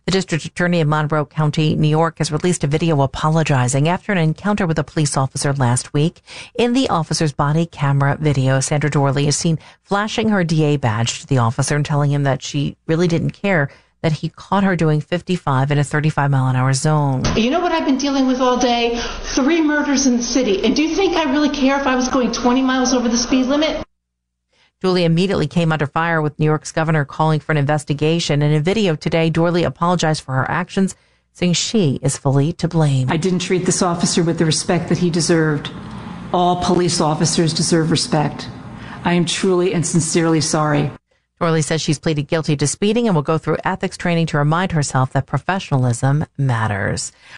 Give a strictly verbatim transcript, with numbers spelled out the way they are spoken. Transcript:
The district attorney of Monroe County, New York, has released a video apologizing after an encounter with a police officer last week. In the officer's body camera video, Sandra Dorley is seen flashing her D A badge to the officer and telling him that she really didn't care that he caught her doing fifty-five in a thirty-five mile an hour zone. You know what I've been dealing with all day? Three murders in the city. And do you think I really care if I was going twenty miles over the speed limit? Dorley immediately came under fire, with New York's governor calling for an investigation. In a video today, Dorley apologized for her actions, saying she is fully to blame. I didn't treat this officer with the respect that he deserved. All police officers deserve respect. I am truly and sincerely sorry. Dorley says she's pleaded guilty to speeding and will go through ethics training to remind herself that professionalism matters.